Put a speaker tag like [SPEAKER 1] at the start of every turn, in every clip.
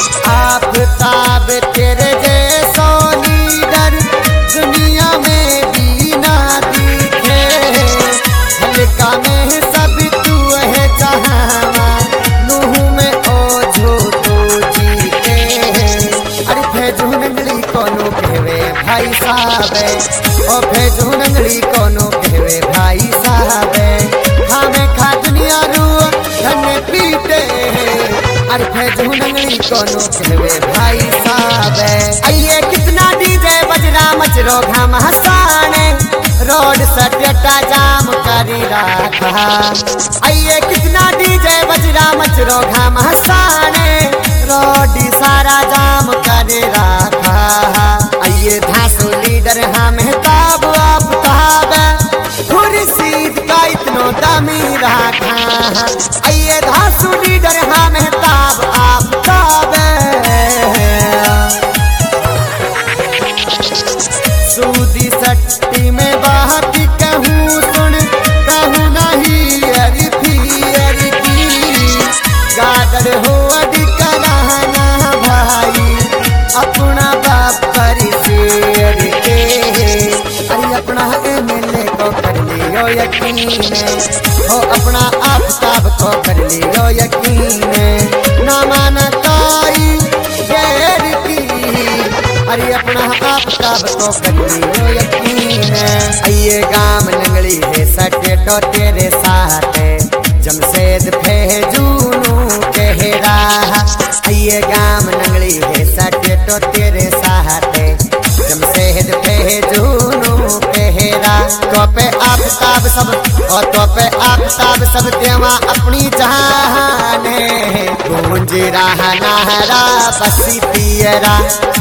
[SPEAKER 1] आफताब तेरे जैसो लीडर दुनिया में भी ना दिखे। हल्का में सब तू है जहां नूह में ओझो तो जीते। अरे भेजू नंगली कोनो कहवे भाई साहब ओ भेजू नंगली कोनो कहवे भाई साहब हमें खा दुनिया रू धन पीटे। अरे भेजू नंगली कोनो कहवे भाई साहब आइए कितना डीजे बजना मचरो घाम हसाने रोड सटेटा जाम करी रखा। आइए कितना डीजे बजना मचरो घाम हसाने रोड सारा जाम करी रखा। आइए धांसू लीडर हमें ताब आफताब खुर्शीद का इतनो दमी रखा। आइए धांसू लीडर हमें ताब आफताब सूदी सट्टी में बात कहूँ सुन कहूँ नहीं अरी फिर की गादर हो अड़ी कराना भाई अपना बाप पर शेर के। अरे अपना एमएलए को कर लियो यकीन हो अपना आफताब को कर लियो यकीन ना माना कोई गैर की। अरे अपना आफताब को कर लियो यकीन। आइए गाम नंगली है सटेटो तेरे साथ जमशेद भेजूनू कहरा। आइए गाम नंगली है सटेटो तेरे साथ जमशेद भेजूनू कहरा। तो पे आफताब सब और तो पे आफताब सब देवा अपनी जहान गूंज रहा नारा बसी पियरा।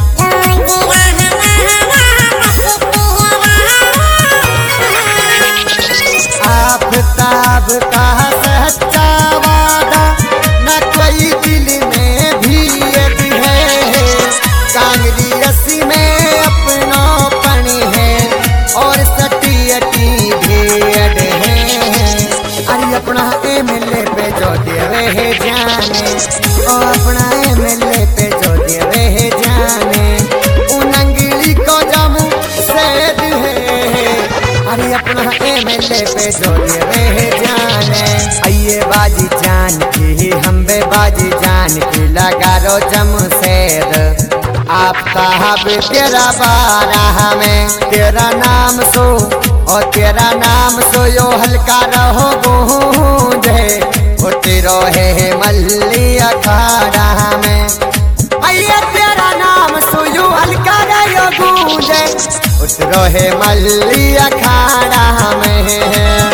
[SPEAKER 1] आफताब का सच्चा वादा न कोई दिल में भी है। कांगरी रस्सी में अपनों पनी है और सटियटी भेड़ है। अरे अपना एमएलए पे जो देवे है जाने ओ अपना एमएलए पे जो देवे है जाने उनंगली को जमू सैद है। अरे अपना एमएलए पे जो देवे है जाने। आइए बाजी जान की हम बे बाजी जान की लगा रो जमशेद आफताब तेरा बारह में तेरा नाम सो और तेरा नाम सो यो हल्का रहो गूंजे ओ तेरो है मल्ली अखाड़ा में। आइए तेरा नाम सो यो हल्का रहो गूंजे ओ तेरो है मल्ली अखाड़ा में।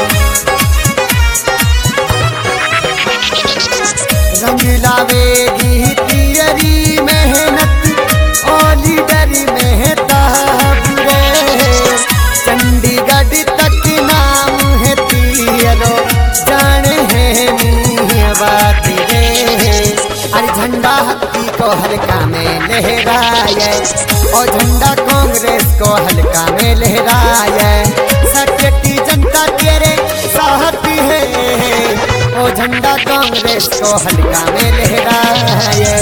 [SPEAKER 1] रंगीला वेगी तियरी मेहनत और लीडर में ताब रे। चंडीगढ़ तक नाम है तियरो जाने है मियां बात रे। अरे झंडा हत्ती को हल्का में लहराए और झंडा कांग्रेस को हल्का में लहराए। सटेटी जनता तेरे साथ है ओ झंडा कांग्रेस को हल्का में लहराए।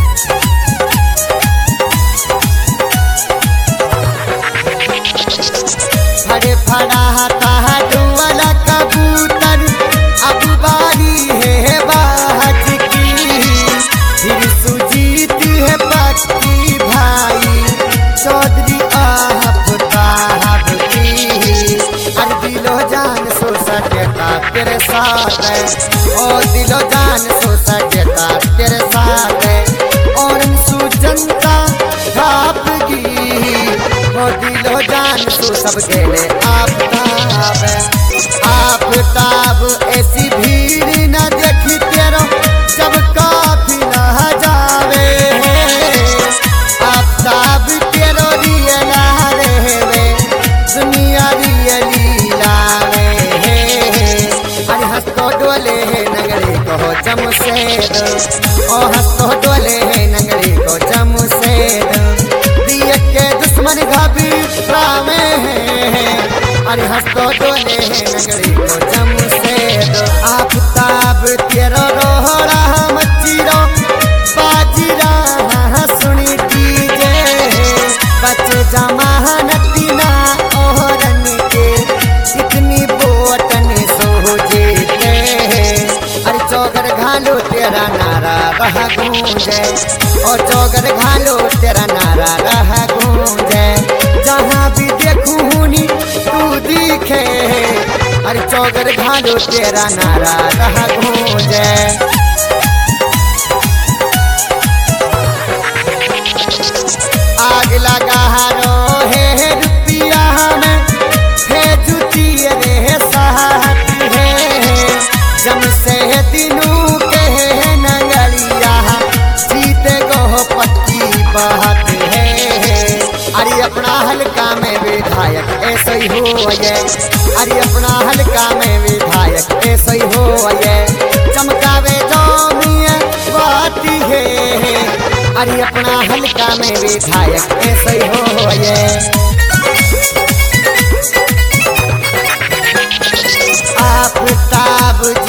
[SPEAKER 1] फड़े फड़ाता डुअला कबूतर अब बारी है बाज की। फिर सुजीत है पक्की भाई चौधरी आफताब की। अरे दिलो जान सो सटेटा तेरे साथ ओ दिलो जान सो सटेटा तेरे साथ और जनता थापगी ओ दिलो जान सो सब गेले आफताब। आफताब ऐसी भीड़ न देखी तेरो जब काफी न जावे। आफताब तेरो रियला रे दुनिया रियली लावे। अरे हंसतो डोले नगरी को जमशेद ओ हंसतो डोले नगरी को जमशेद। दिए के दुश्मन घाबी में है। अरे हंसतो डोले नगरी को जमशेद। आफताब तेरो रोहड़ा मच्चीरो बाजीरा रह गूंजे, और चौगर घालो तेरा नारा रह गूंजे। जहाँ भी देखूनी तू दिखे, अरे चौगर घालो तेरा नारा रह गूंजे। आग लगा है रुपया में जुटी रे साथी है, जम से दिनों के नंगलिया जीते गो पक्की बात है। अरे अपना हल्का में विधायक ऐसा ही हो ये, अरे अपना हल्का में विधायक ऐसा ही हो ये। चमकावे जामिया बाती है, अरे अपना हल्का में विधायक ऐसा ही हो ये। आफताब